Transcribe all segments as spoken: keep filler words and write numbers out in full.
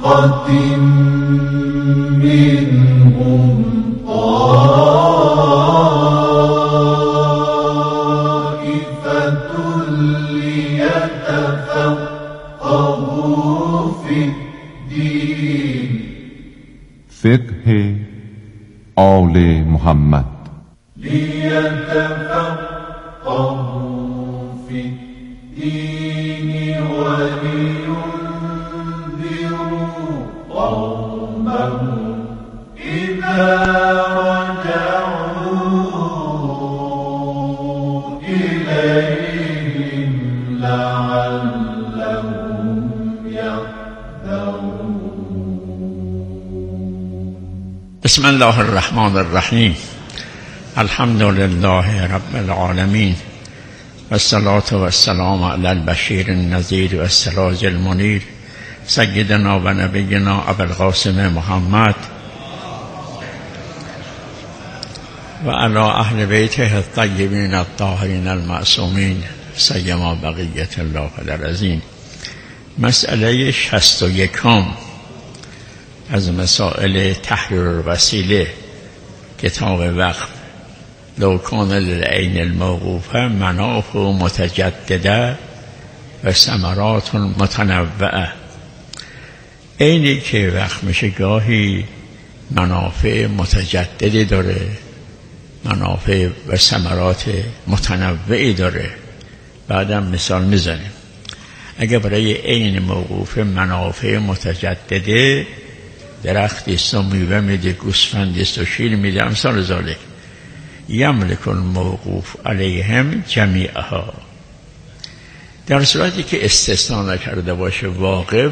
طائفة منهم طائفة ليتفقهوا في الدين. فقه آل محمد. ليتفقهوا في الدين ولينذروا قومهم إذا رجعوا إليهم لعلهم يحذرون. بسم الله الرحمن الرحیم. الحمد لله رب العالمین والصلاة والسلام علی البشیر النذیر و السراج المنیر سیدنا و نبینا ابی القاسم محمد و علی اهل بیته الطیبین الطاهرین المعصومین سیما بقیت الله العظیم. مسئله شصت و یکم از مسائل تحریر الوسیله کتاب وقف. لو کان للعین الموقوفه منافع متجدده و ثمرات متنوعه. عینی که وقف میشه گاهی منافع متجددی داره، منافع و ثمرات متنوعی داره. بعدم مثال میزنیم. اگه برای عین موقوفه منافع متجدده، درختی است و میوه میده، گوسفندی است و شیر میده، امثال ذالک، یملک الموقوف علیهم جمیعها. در صورتی که استثناء نکرده باشه واقف،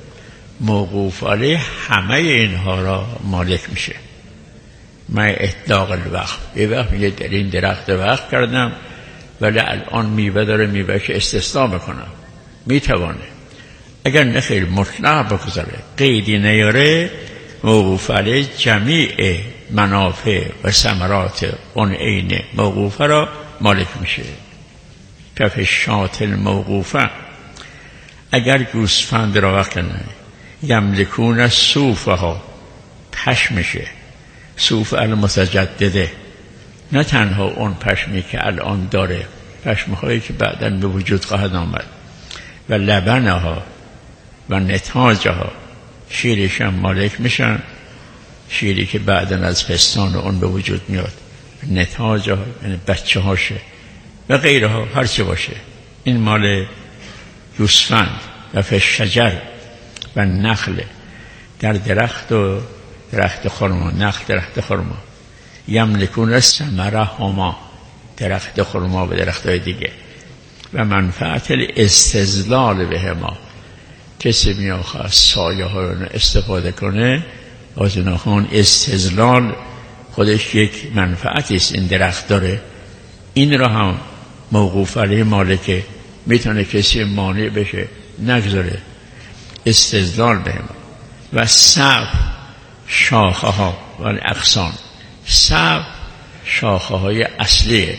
موقوف علیه همه اینها را مالک میشه. من اطلاق الوقف، یه وقت میگه در این درخت وقف کردم ولی الان میوه داره، میوه که استثناء میکنم، میتوانه. اگر نخیر مطلق بگذاره، قیدی نیاره، موقوف علیه جمیع منافع و ثمرات اون عین موقوفه را مالک میشه. کف شات الموقوفه، اگر گوسفند را وقت کنه، یملکون صوفه ها، پشمشه، صوف المتجدده، نه تنها اون پشمی که الان داره، پشمهایی که بعداً به وجود خواهد آمد، و لبنها و نتاجها، شیرش هم مالک میشن، شیری که بعداً از پستان اون به وجود میاد، نتاجها یعنی بچه هاشه و غیرها، هر چه باشه، این مال گوسفند. و فشجر و نخل، در درخت و درخت خرما، نخل درخت خرما، یملکون ثمره هما، درخت خرما و درخت های دیگه، و منفعت الاستظلال به هما، کسی میاخواه از سایه ها رو استفاده کنه، از اونها استظلال خودش یک منفعتی است این درخت داره. این را هم موقوف علیه مالکه، میتونه کسی مانع بشه نگذاره، استظلال به ما. و سقف شاخه ها و اقسام، سقف شاخه های اصلیه،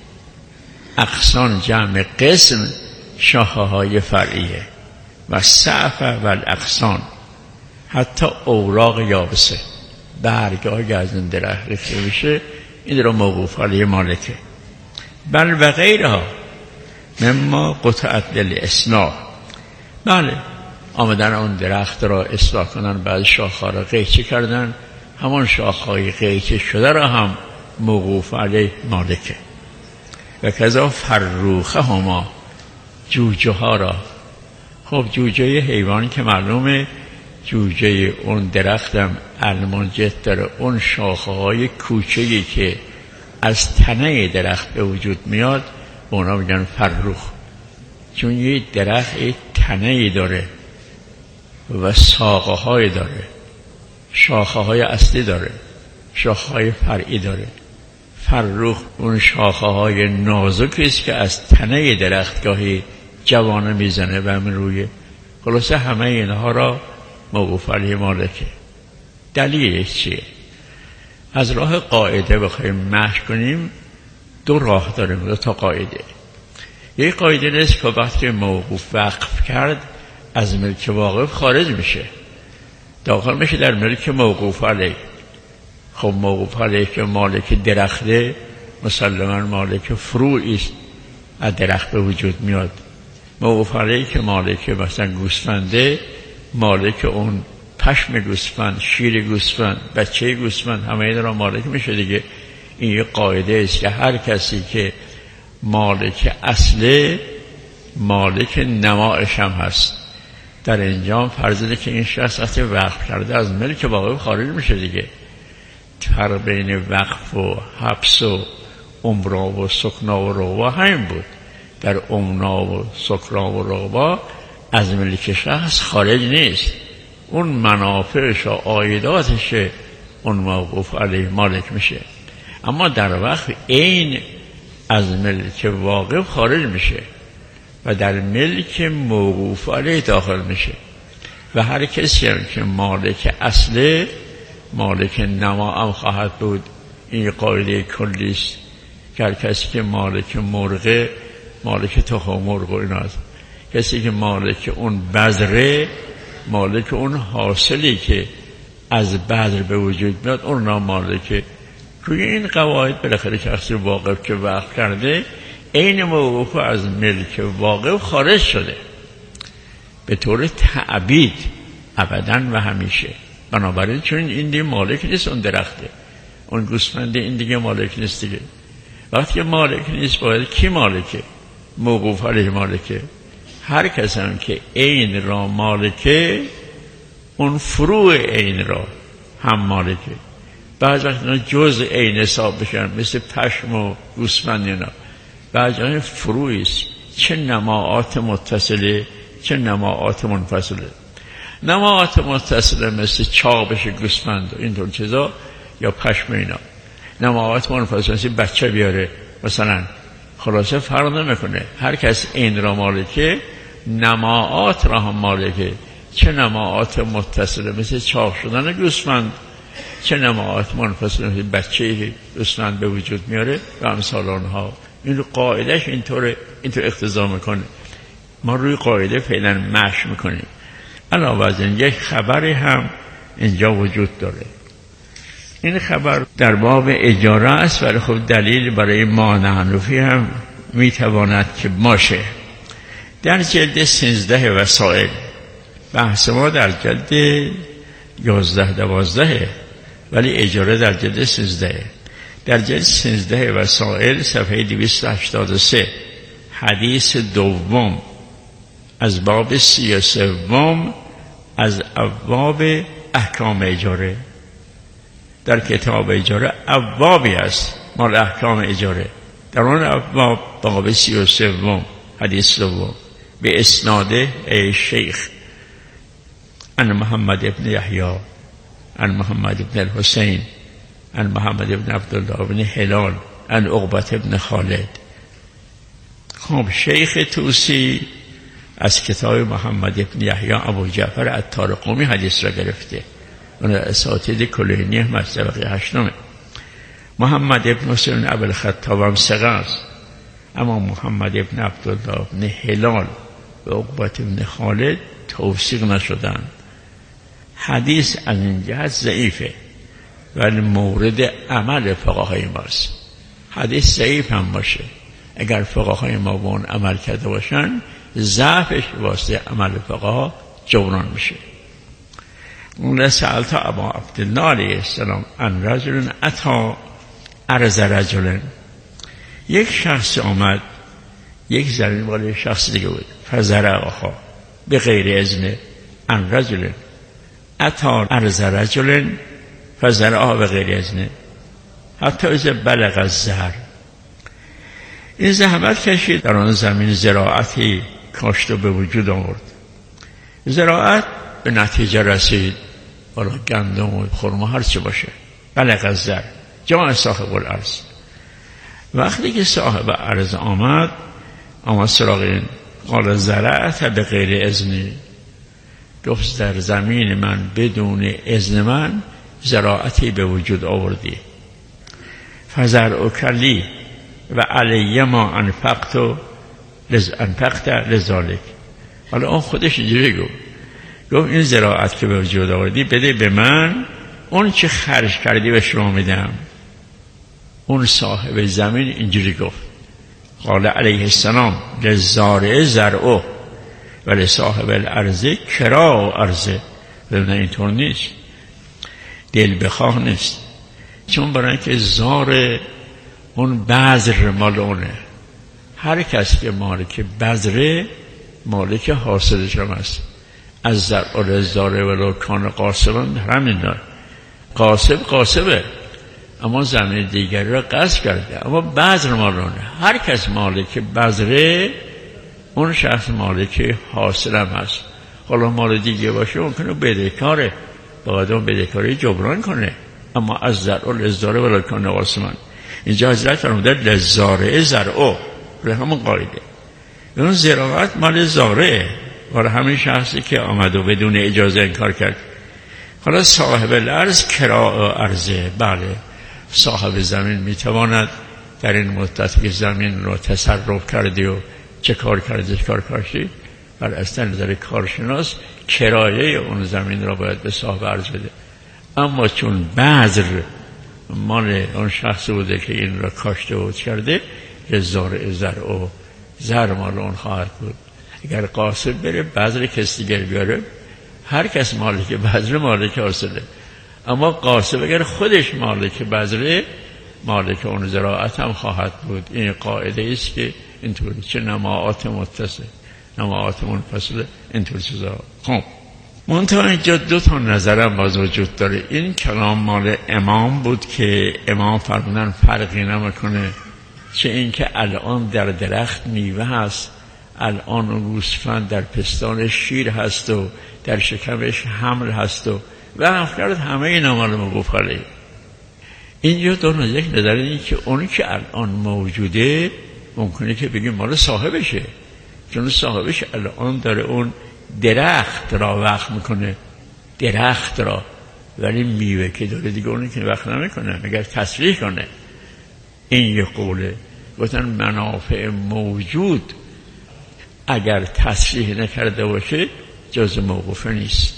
اقسام جمع قسم، شاخه های فرعیه. و سقف و الاقسام، حتی اوراق یابسه، برگاه از این درخت ریخته میشه، این رو موقوف علیه مالکه. بل و غیرها مما قطعت للاصلاح، بله آمدن اون درخت را اصلاح کنن، بعد شاخه را قیچی کردن، همون شاخه های قیچی شده را هم موقوف علیه مالکه. و کذا فروخه هما، جوجه ها را. خب جوجه حیوانی که معلومه، جوجه اون درختم المنجد داره، اون شاخه های کوچه‌ای که از تنه درخت به وجود میاد، اونا میگن فروخ، چون یه درخت یه تنه‌ای داره و ساقه های داره، شاخه های اصلی داره، شاخه های فرعی داره. فروخ اون شاخه های نازکی است که از تنه درخت گاهی جوانه میزنه و من روی، خلاصه همه اینها را موقوف علیه مالکه. دلیلش چیه؟ از راه قاعده بخوایم مشق کنیم، دو راه داریم، دو تا قاعده. یک قاعده نیست که وقتی موقوف وقف کرد از ملک واقف خارج میشه، داخل میشه در ملک موقوف علیه. خب موقوف علیه که مالک درخته، مسلما مالک فروعی است، از درخت به وجود میاد. موقوف علیه که مالک مثلا گوسفنده، مالک اون پشم گوسفند، شیر گوسفند، بچه گوسفند، همه این را مالک میشه دیگه. این یه قاعده است که هر کسی که مالک اصله، مالک نمایش هم هست. در انجام فرض که این شخص وقتی وقف کرده از ملک واقعی خارج میشه دیگه. فرق بین وقف و حبس و عمرا و سکنا و رغبا همین بود. در عمرا و سکنا و رغبا از ملک شخص خارج نیست، اون منافعش و عایداتش اون موقوف علیه مالک میشه. اما در وقف این از ملک واقع خارج میشه و در ملک موقوف علیه داخل میشه. و هر کسی هم که مالک اصله، مالک نما هم خواهد بود. این قاعده کلی است که هر کسی که مالک مرغه، مالک تخم مرغ و ایناست. کسی که مالک اون بذره، مالک اون حاصلی که از بذر به وجود میاد، اون نام مالکه. روی این قواعد بالاخره شخصی واقف که وقف کرده، این موقوف از ملک واقف خارج شده به طور تعبید ابداً و همیشه. بنابراین چون این دیگه مالک نیست، اون درخته، اون گوسفنده، این دیگه مالک نیست دیگه. وقتی که مالک نیست باید کی مالکه؟ موقوف علیه مالکه. هر کسی هم که عین را مالکه، اون فروع عین را هم مالکه. بعض وقت جز عین حساب بشن، مثل پشم و گوسفند اینا. بعض وقت فروعی است، چه نماعات متصله چه نماعات منفصله. نماعات متصله مثل چاقش گوسفند و اینطور چیزا، یا پشم اینا. نماعات منفصله مثل بچه بیاره مثلا. خلاصه فرق نمیکنه، هر کس این را مالکه، نماعات را هم مالکه. چه نماعات متصله مثل چاق شدن گوسفند، چه نماعات منفصله مثل بچه گوسفند به وجود میاره و امثال آنها. این قاعدش اینطور اینطور اقتضا میکنه. ما روی قاعده فعلا مشی میکنیم. علاوه از این یک خبری هم اینجا وجود داره. این خبر در باب اجاره است، ولی خب دلیل برای ما حنفی هم میتواند که باشه. در جلد سیزده وسائل، بحث ما در جلد یازده دوازده، ولی اجاره در جلد سیزده. در جلد سیزده وسائل صفحه دویست و هشتاد و سه، حدیث دوم از باب سی و سوم از ابواب احکام اجاره. در کتاب اجاره ابوابی است مال احکام اجاره. در اون ابواب باب سی و سوم حدیث دوم به اسناده ای شیخ عن محمد ابن یحیی عن محمد ابن الحسین عن محمد ابن عبدالله ابن هلال عن عقبة ابن خالد. خب شیخ توسی از کتاب محمد ابن یحیی ابو جعفر الطارقمی حدیث را گرفته. اون اساتید کلینی مصدبقی هشتمه. محمد ابن حسین ابوالخطاب هم ثقه است، اما محمد ابن عبدالله ابن هلال و عقبة ابن خالد توثیق نشدند. حدیث از این جهت ضعیفه، ولی مورد عمل فقهای ماست. حدیث ضعیف هم باشه، اگر فقهای ما با اون عمل کرده باشن، ضعفش واسه عمل فقها جبران میشه. اون سألت ابا عبدالله علیه السلام عن رجل اتی عرض رجل. یک شخص آمد، یک زمین بالا شخص دیگه بود، فزرع آخا به غیر اذن. عن رجل اتی عرض رجل فزرع به غیر اذن حتی از بلغ الزهر. این زحمت کشید، در آن زمین زراعتی کاشت و به وجود آورد. زراعت به نتیجه رسید، بالا گندم و خرما هر چه باشه. بلغ الزهر جمع صاحب الارض. وقتی که صاحب ارض آمد آمد سراغ این، قال زرعت به غیر اذنی، گفت در زمین من بدون اذن من زراعتی به وجود آوردی. فزرعک لی و علی ما انفقت لز انفقت لذالک. حالا اون خودش اینجوری گفت، گفت این زراعت که به وجود آوردی بده به من، اون چه خرج کردی به شما میدم. اون صاحب زمین اینجوری گفت، قال علیه السلام للزارع زرعه و لصاحب الارض کراء ارضه. نه اینطور نیست، دل بخواه نیست، چون برای که زار اون بذر مال اونه. هر کس که مالک بذره مالک حاصلش هم است. از زرع و للزارع ولو کان قاصبا همین دار. قاصب قاصبه اما زمین دیگری را قصد کرده، اما بذر مال اونه. هر کس مالک بذره اون شخص مالک حاصل هم هست. حالا مال دیگه باشه ممکنه بدهکاره، باید اون بدهکاری جبران کنه. اما از زرع و للزارع ولو کان قاصبا، اینجا حضرت فرمودن للزارع زرعه، به همون قاعده. اون زراعت مال زارعه، برای همین شخصی که آمد و بدون اجازه انکار کرد. حالا صاحب الارض کراء ارضه، بله صاحب زمین میتواند در این مدت که زمین رو تصرف کردی و چه کار کردی چه کار کاشی، بر اصلا نظر کارشناس کرایه اون زمین را باید به صاحب ارض بده. اما چون بذر مال اون شخص بوده که این را کاشته و کرده، زارع زرع و زر مال اون خواهد بود. اگر قاصد بره بذر کسی دیگر بیاره، هر کس مالک بذر مالک حاصله. اما قاصد اگر خودش مالک بذره مالک اون زراعت هم خواهد بود. این قاعده است که اینطوری، چه نماعات متصل نماعات منفصل اینطور چیزا. خب منتها اینجا دو تا نظرم باز وجود داره. این کلام مال امام بود که امام فرمودن فرقی نمیکنه، چه اینکه الان در درخت میوه هست، الان گوسفند در پستان شیر هست و در شکمش حمل هست و و افکارت همه اینا مال موقوف علیه. اینجا دو نظر، یک نظر این که اونی که الان موجوده ممکنه که بگیم مال صاحبشه، چون صاحبش الان داره اون درخت را وقت میکنه، درخت را، ولی میوه که داره دیگه اونی که وقت نمیکنه مگر تصریح کنه. این یه قوله. گفتن منافع موجود اگر تصریح نکرده باشه جز موقوفه نیست.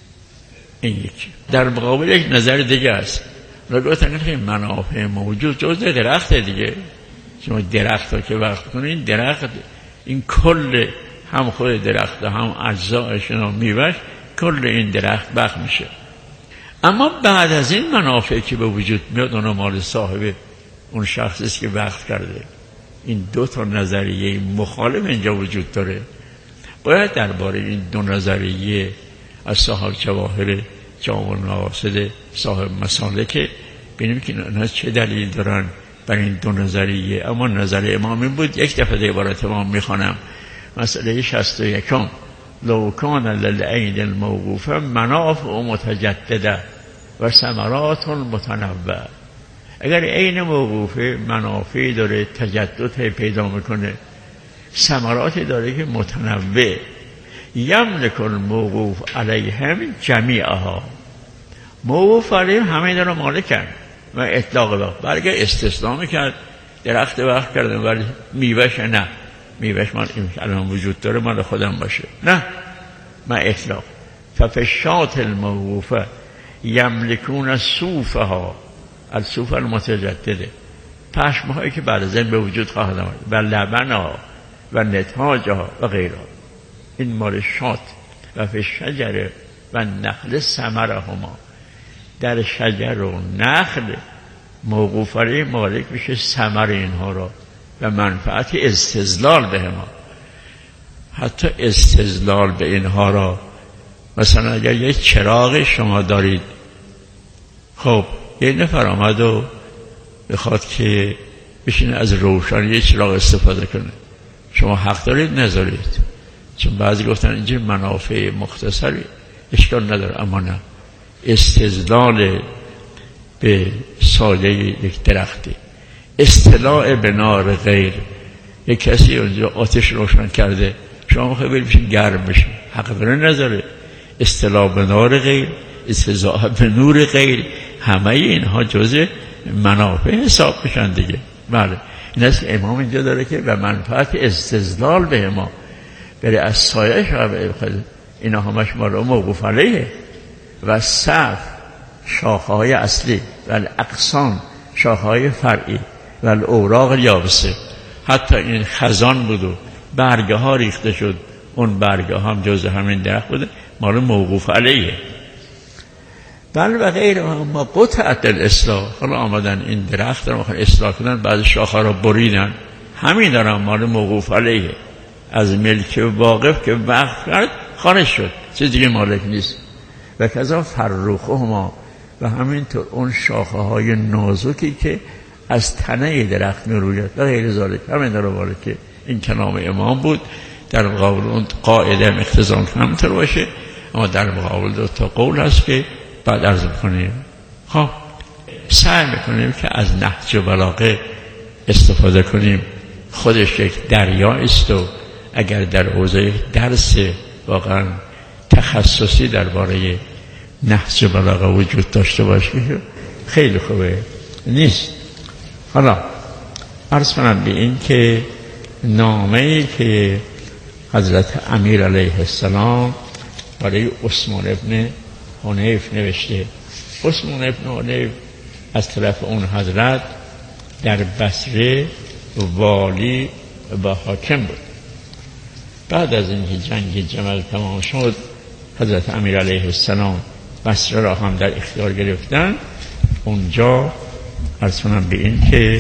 این یکی. در مقابل یک نظر دیگه است، گفتن که منافع موجود جز درخت دیگه. شما درخت ها که وقت کنین، درخت این کل هم خود درخت هم اجزایش و میوهش کل این درخت وقت میشه. اما بعد از این منافع که به وجود میاد اون مال صاحب اون شخصی است که وقت کرده. این دو تا نظریه مخالف اینجا وجود داره. باید درباره این دو نظریه از صاحب جواهر جامع المقاصد صاحب مسالک ببینیم که اینا چه دلیل دارن بر این دو نظریه. اما نظر امام این بود، یک دفعه عبارت امام میخوانم. مسئله شصت و یکم، لو کان للعین الموقوفه منافع متجدده و ثمرات متنوع. اگر عین موقوفه منافعی داره، تجدد پیدا میکنه، ثمراتی داره که متنوع، یملک الموقوف علیهم جمیعها، موقوف علیهم همه داره مالکن و اطلاق وقت. برگه استثناء میکرد، درخت وقت کردن ولی میوهش نه، میوهش مال این الان وجود داره مال خودم باشه، نه ما اطلاق. ففشات الموقوفه یملکون صوفها، از صوف المتجدده، پشمهایی که بعد از این به وجود خواهد آمد، و لبنها و نتاجها و غیرها. این مال شات. و فی شجر و نخل ثمرهما، در شجر و نخل موقوف علیه مالک میشه ثمر اینها را و منفعت استظلال به ما. حتی استظلال به اینها را، مثلا اگر یک چراغ شما دارید، خب یه نفر آمد و بخواد که بشینه از روشنی چراغ استفاده کنه، شما حق دارید نذارید، چون بعضی گفتن اینجا منافع مختصری اشکال نداره. اما نه، استظلال به سایه یک درختی، اطلاع به نار غیر، یک کسی اونجا آتش روشن کرده، شما میخوایی برید بشین گرم بشین، حق داره نذاره. اطلاع به نار غیر، استضاء به نور غیر، همه اینها جزء منافع حساب میشن دیگه. بله این است که امام اینجا داره که و منفعت استظلال به ما بره از سایه شما. اینا همش مال موقوف علیه. و صف شاخه‌های اصلی و الاقسام شاخه‌های فرعی و الاوراق الیابسه. حتی این خزان بود و برگه ها ریخته شد، اون برگه هم جز همین درخت بوده، مال موقوف علیه. بل و غیر ما قطعت الاصلاح. حالا آمدن این درخت رو میخوان اصلاح کنن، بعض شاخه رو بریدن، همین دارم مال موقوف علیه. از ملک واقف که وقف کرد خارج شد، چیز دیگه مالک نیست. و کذا فروخه ما، و همینطور اون شاخه های نازکی که از تنه درخت میروید و غیر ذالک. همین داره باید که این کلام امام بود در مقابل اون قاعده اقتضا که همینطور باشه، اما در مقابل دو تا قول هست که بعد عرض کنیم. خب سعی میکنیم که از نهج بلاغه استفاده کنیم. خودش یک دریا است و اگر در حوزه درس واقعا تخصصی درباره نهج بلاغه وجود داشته باشه خیلی خوبه، نیست. حالا عرض کنم به این که نامه‌ای که حضرت امیر علیه السلام برای عثمان ابن حنیف نوشته. عثمان ابن حنیف از طرف اون حضرت در بصره والی و حاکم بود. بعد از اینکه جنگ جمل تمام شد، حضرت امیر علیه السلام بصره را هم در اختیار گرفتن. اونجا عرض کنم به این که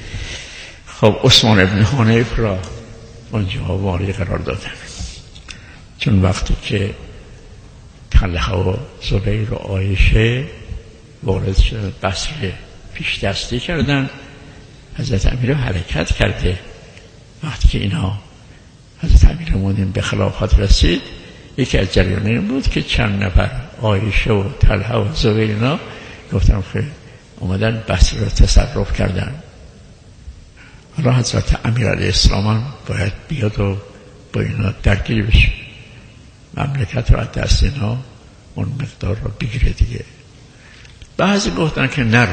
خب عثمان ابن حنیف را اونجا والی قرار دادن، چون وقتی که طلحه و زبیر و عایشه وارد شدن بصره پیش دستی کردن، حضرت امیر حرکت کرده. وقتی که اینا حضرت امیر مومنین به خلافت رسید، یکی از جریان این بود که چند نفر عایشه و طلحه و زبیر اینا گفتم که اومدن بصره را تصرف کردن. حالا حضرت امیر علیه السلام باید بیاد و با اینا درگیر بشه، مملکت را از دست اینا اون مقدار را بگیره دیگه. بعضی گفتن که نرو،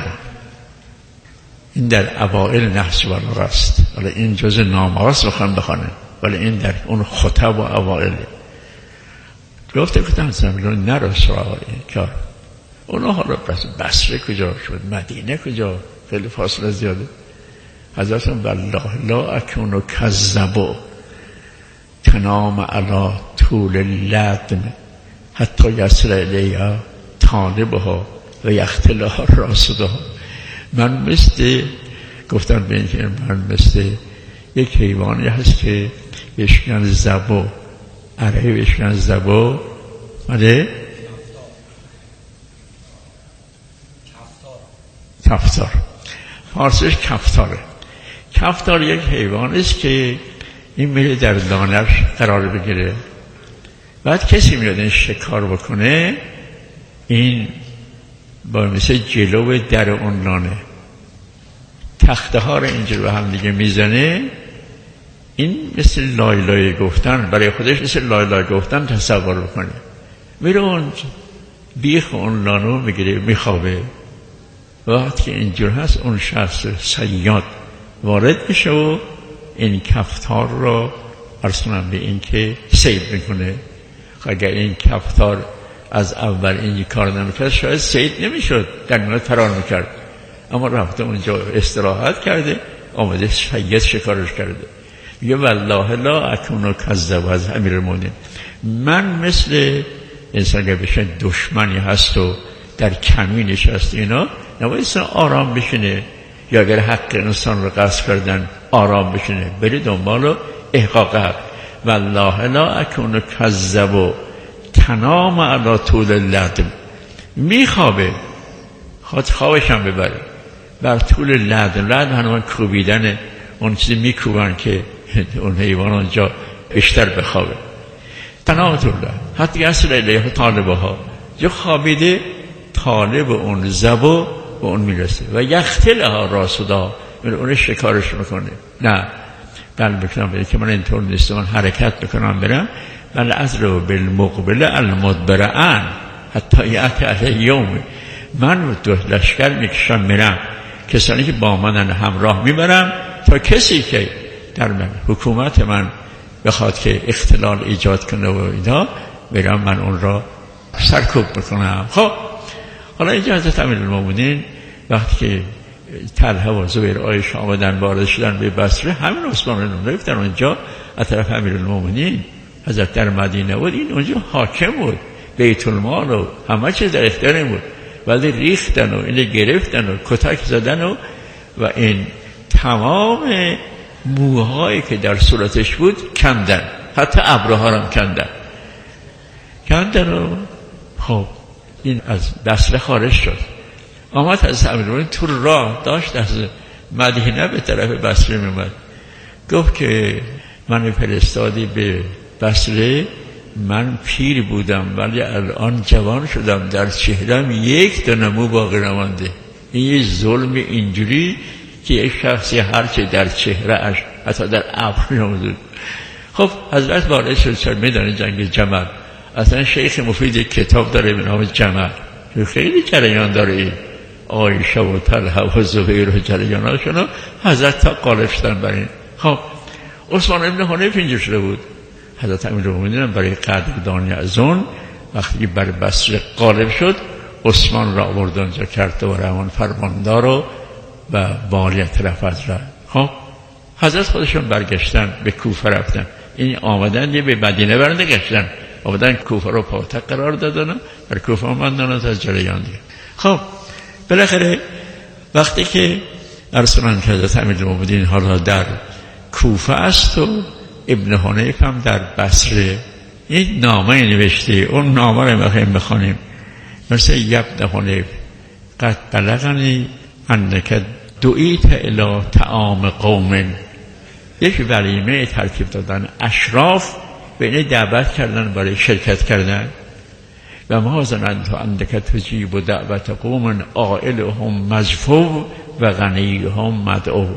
این در اوائل نهج بلاغه است، ولی این جز نامه هاست بخوان بخوانه، ولی این در اون خطب و اوائله. گفته گفتم زمین نرو سراغ این کار. اونا حالا بس بصره کجا شد، مدینه کجا، خیلی فاصله زیاده. حضرت والله لا اکون کذبو تنام علی طول اللدم حتی یصل الیها طالبها و یختلها راسدها. من مثل گفتن به این که من مثل یک حیوانی هست که بشکن زبو، عربی بشکن زبو ماده کفتار، فارسیش کفتاره. کفتار یک حیوان است که این میره در دانش قرار بگیره، بعد کسی میاد این شکار بکنه، این با مثل جلو در اون لانه تخته ها رو اینجور به هم دیگه میزنه. این مثل لای لای گفتن برای خودش، مثل لای لای گفتن تصور بکنه، میره اون بیخ اون لانو میگیره میخوابه. وقتی که اینجور هست اون شخص صیاد وارد میشه و این کفتار رو ارسونم به این که سید میکنه. اگر این کفتار از اول این کار نمیکرد شاید سید نمیشد، در نهایت فرار میکرد، اما رفته اونجا استراحت کرده، آمده سید شکارش کرده. میگه والله لا اکون کذب از امیرالمومنین، من مثل انسان که بشه دشمنی هست و در کمینش هست اینا نباید آرام بشینه، یا اگر حق انسان رو غصب کردن آرام بشینه، بری دنبال و احقاق حق. والله لا اکون کذب و تنام علی طول اللدم، میخوابه، خواهد خوابش هم ببره بر طول لدم. لدم هنوان کوبیدن اون چیزی میکوبن که اون حیوان اونجا بیشتر بخوابه. تنام طول لدم حتی اصل الیه طالبه ها، جو خوابیده طالب اون زبو به اون میرسه و یختلها راسدا، اون شکارش میکنه. نه بل بکنم بده که من اینطور نیست، من حرکت بکنم برم، بل از رو بالمقبل المدبرعن حتی یعت علی یوم، من دو لشکر میکشم میرم، کسانی که با من همراه میبرم تا کسی که در من حکومت من بخواد که اختلال ایجاد کنه و اینا برم من اون را سرکوب بکنم. خب حالا اینجا حضرت امیرالمومنین وقتی که طلحه و زبیر عایشه آمدن وارد شدن به بصره، همین عثمان بن رفتن اونجا از طرف امیرالمومنین. حضرت در مدینه بود، این اونجا حاکم بود، بیت المال و همه چیز در اختیار بود، ولی ریختن و اینو گرفتن و کتک زدن و و این تمام موهایی که در صورتش بود کندن، حتی ابروها هم کندن کندن و خب این از بصره خارج شد. آمد از امیرالمومنین تو راه داشت از مدینه به طرف بصره می‌آمد، گفت که من فرستادی به بصره، من پیر بودم ولی الان جوان شدم، در چهرم یک دونه مو باقی نمانده. این یه ظلم اینجوری که یک شخصی هرچه در چهرهش حتی در ابر نمود. خب حضرت وارد شد. چرا میدانی جنگ جمل اصلا شیخ مفید یک کتاب داره به نام جمل، خیلی جریان داره. این عایشه و طلحه و زبیر و جریاناشون حضرت تا غالب شدن بر این. خب عثمان ابن حنیف اینجا شده بود. حضرت امیرالمومنین برای قدردانی از اون وقتی بر بصره غالب شد، عثمان را آورد اونجا کرد و رحمان فرماندار و و والیت رفت را. خب حضرت خودشون برگشتن به کوفه رفتن. این آمدن یه به مدینه برنگشتن، آمدن کوفه رو پایتخت قرار دادن، در کوفه آمدن از جریان دیگه. خب بالاخره وقتی که ارسلان که حضرت امیرالمومنین حالا در کوفه است و ابن حنیف هم در بصره، یک نامه نوشته. اون نامه رو میخوایم بخونیم. مثل ابن حنیف قد بلغنی انک دعیت الی طعام قوم، یک ولیمه ترتیب دادن، اشراف به اینه دعوت کردن برای شرکت کردن. و ما ظننت انک تجیب دعوت قوم عائلهم مجفو و غنیهم مدعو.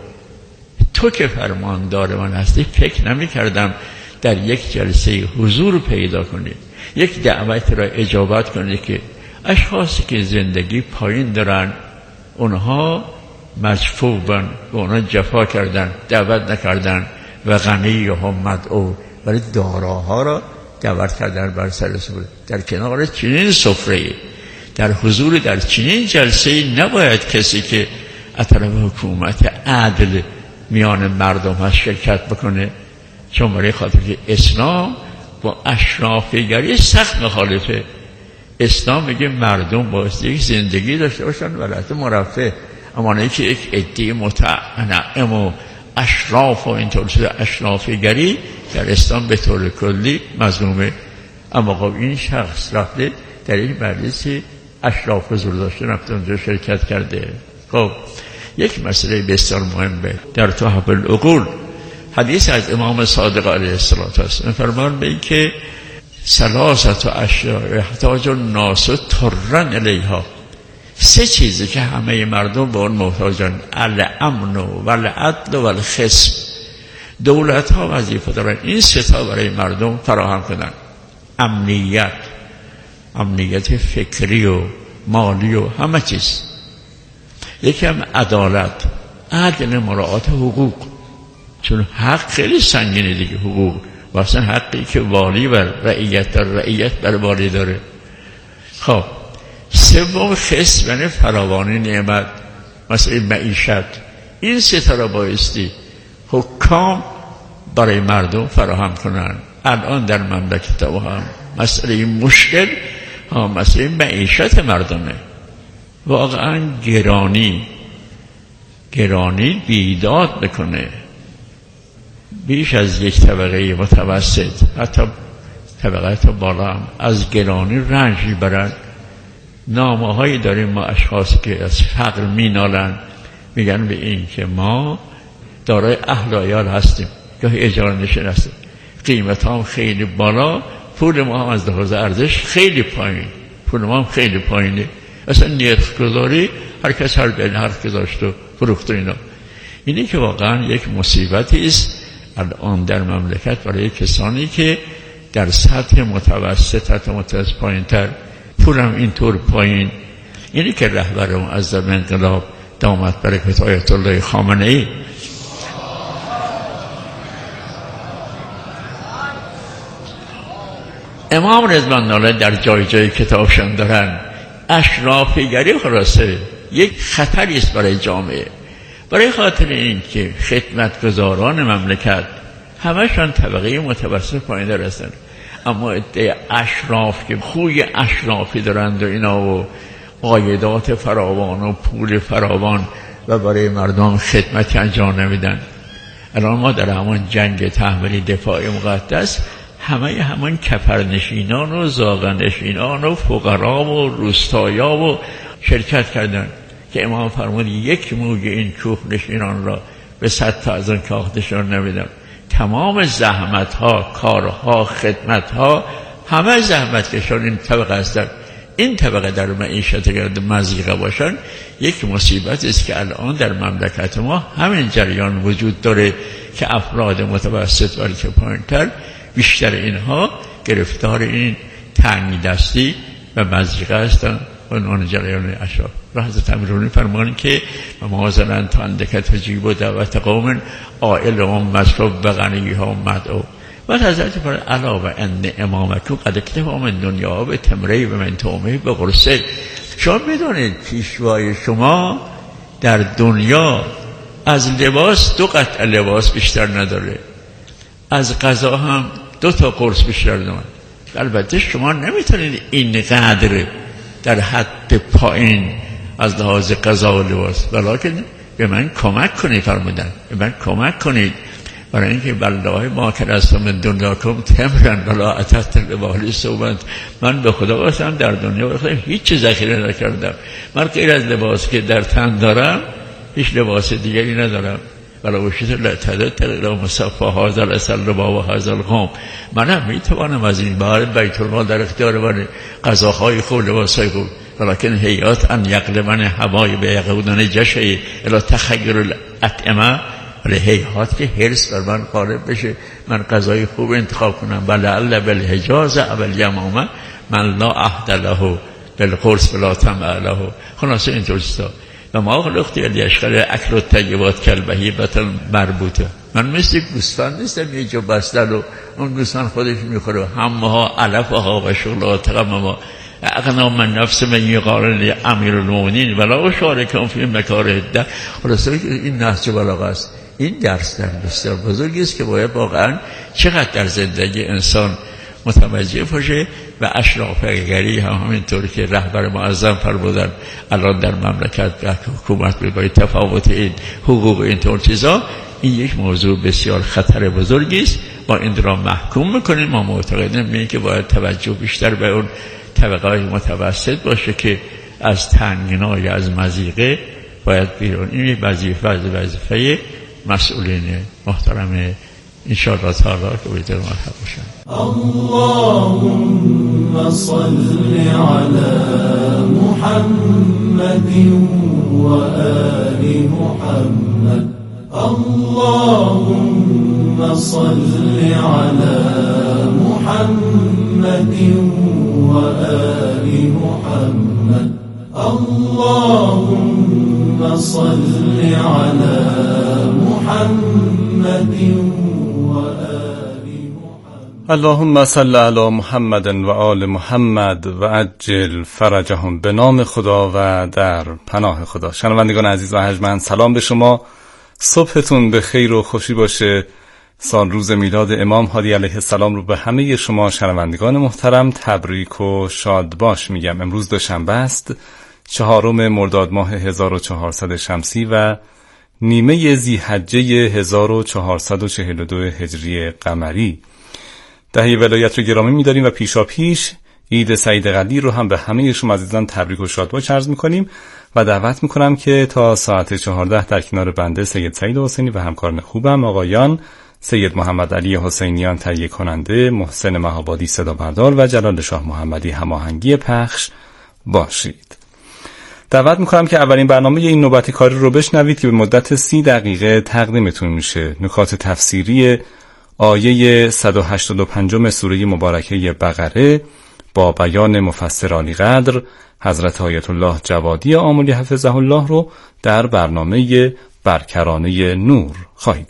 تو که فرماندار من هستی فکر نمی کردم در یک جلسه حضور پیدا کنی، یک دعوت را اجابت کنی که اشخاصی که زندگی پایین دارن اونها مجفوبن و اونها جفا کردن، دعوت نکردن. و غنیهم مدعو، ولی داراها را دعوت کردن بر سر سفره. در کنار چنین سفره، در حضور در چنین جلسه نباید کسی که از طرف حکومت عدل میان مردم هست شرکت بکنه، چون برای خاطر که اسلام با اشرافیگری سخت مخالفه. اسلام میگه مردم باید یک زندگی داشته باشن ولایت مرفه، اما نه که یک عده متنعم و اشراف و اینطور شده. اشرافیگری در اسلام به طور کلی مذمومه. اما خب این شخص رفته در این مجلسی اشراف حضور داشته، رفته اونجا شرکت کرده. خب یک مسئله بسیار مهمه در تحف العقول، حدیث از امام صادق علیه السلام فرمان به این که ثلاثت اشیاء یحتاج الناس ترا الیها، سه چیزی که همه مردم به اون محتاجن: الامن و العدل و الخصم. دولت ها وظیفه دارن این سه تا برای مردم فراهم کنن: امنیت، امنیت فکری و مالی و همه چیز. یکی هم عدالت، عدل مراعات حقوق، چون حق خیلی سنگینه دیگه حقوق، واسه حقی که والی بر رعیت در رعیت بر والی داره. خب سوم خصم، یعنی فراوانی نعمت، مثلا معیشت. این سه تا را بایستی حکام برای مردم فراهم کنن. الان در مملکت ما هم مسئله مشکل ها مسئله معیشت مردمه. واقعا گرانی گرانی بیداد بکنه بیش از یک طبقه متوسط، حتی طبقات بالا هم از گرانی رنج میبرن. نامه هایی داریم ما اشخاص که از فقر مینالن، میگن به این که ما دارای اهل و عیال هستیم، گاهی اجاره نشین هستیم، قیمت هم خیلی بالا، پول ما هم از لحاظ ارزش خیلی پایین، پول ما هم خیلی پایینه. اصلا نیت گذاری هر کس هر بین حرف گذاشت و فروخت اینا. اینی که واقعا یک مصیبتی است الان در مملکت برای کسانی که در سطح متوسط حتی متوسط پایین تر، پولم اینطور پایین. اینی که رهبر معظم انقلاب دامت برکت آیت الله خامنه ای امام رضوان الله در جای جای کتابشان دارن اشرافیگری خلاصه یک خطری است برای جامعه، برای خاطر این که خدمتگزاران مملکت همشان طبقه متوسط پایین هستند، اما عده اشراف که خوی اشرافی دارند و اینا و عایدات فراوان و پول فراوان و برای مردم خدمتی انجام نمیدن. الان ما در همون جنگ تحمیلی دفاع مقدس همه همون کفرنشینان و زاغنشینان و فقرا و روستایا و شرکت کردن که امام فرمود یک موج این کوه نشینان را به صد تا از آن کاختشان نمیدم. تمام زحمت ها، کارها، خدمت ها، همه زحمت کشان این طبقه هستند. این طبقه در معیشت گرد مضیقه باشن یک مصیبت است که الان در مملکت ما همین جریان وجود داره که افراد متوسط و پایین‌تر بیشتر اینها گرفتار این تنگ دستی و مضیقه هستند و عنوان جریان اشراف. و حضرت امیرالمومنین فرمان که ممازلن تاندکت جیب و دعوت قوم آئل و مصرف و غنیه ها مدعو و حضرت فرمان علاوه ان امامکو قد اکتفا من دنیا به تمره و من تومه به قرصه. شما بدونید پیشوای شما در دنیا از لباس دو قطع لباس بیشتر نداره، از غذا هم دو تا قرص بیشتر نداره. البته شما نمیتونید این قدر در حد پایین از لحاظ غذا و لباس، ولیکن به من کمک کنید فرمودن، به من کمک کنید برای اینکه والله ما که رستم من دنیا کم تمرن ولا اتت لبالی صوبت. من به خدا قسم در دنیا بخواهم هیچ چیز ذخیره نکردم، من غیر از لباس که در تن دارم هیچ لباس دیگری ندارم. ولا وشیت لتدت الى مصفى هذا الاسلبا و هذا القوم. منم میتوانم از این بار بیت المال در اختیار من غذاهای خوب، لباسهای خوب، ولكن هیات ان یقلبن هوای به یقودن جشه الى تخیر الاطعمه، ولی هیات که حرص بر من غالب بشه من غذای خوب انتخاب کنم. ولعل بالحجاز اول یمامه من لا عهد له بالقرص ولا طمع له. خلاصه اینطوریست. و ما خلقتی الیشغل اکل و طیبات کالبهیمة مربوطه. من مثل گوسفند نیستم یه جا بستن و اون گوسفند خودش میخوره، همه ها علفها و شغلات غمما اغنا من نفس من یقارن امیرالمومنین ولا اشارکم فی مکاره ده. خلاصه این نهج بلاغه است. این درس در بسیار بزرگی است که باید واقعا چقدر در زندگی انسان متوجه باشه. و اشرافگری هم همینطور که رهبر معظم فرمودن الان در مملکت حکومت به تفاوت این حقوق اینطور چیزا، این یک موضوع بسیار خطر بزرگی است. ما این را محکوم میکنیم. ما معتقدیم به اینکه باید توجه بیشتر به اون طبقه متوسط باشه که از تنگنای از مضیقه باید بیرون. این وظیفه وظیفه مسئولین محترم انشاءالله تعالی که باید مرحب باشن. اللهم صل على محمد و آل محمد. اللهم صل على محمد و آل محمد. اللهم صل على محمد و آل محمد. اللهم صل علی محمد و آل محمد و عجل فرجهم. به نام خدا و در پناه خدا. شنوندگان عزیز و ارجمند، سلام به شما. صبحتون به خیر و خوشی باشه. سال روز میلاد امام هادی علیه السلام رو به همه شما شنوندگان محترم تبریک و شاد باش میگم. امروز دوشنبه است، چهارم مرداد ماه هزار و چهارصد شمسی و نیمه ذی‌حجه هزار و چهارصد و چهل و دو هجری قمری. دهه ولایت رو گرامی می‌داریم و پیشا پیش عید سعید قدیر رو هم به همه شما عزیزان تبریک و شادباش عرض می‌کنیم و دعوت می‌کنم که تا ساعت چهارده در کنار بنده سید سعید حسینی و همکاران خوبم آقایان سید محمد علی حسینیان تهیه کننده، محسن مهابادی صدا بردار و جلال شاه محمدی هماهنگی پخش باشید. دعوت می‌کنم که اولین برنامه این نوبتی کاری رو بشنوید که به مدت سی دقیقه تقدیمتون میشه. نکات تفسیری آیه صد و هشتاد و پنج سوره مبارکه بقره با بیان مفسر عالی قدر حضرت آیت الله جوادی آملی حفظه الله رو در برنامه برکرانه نور خواهید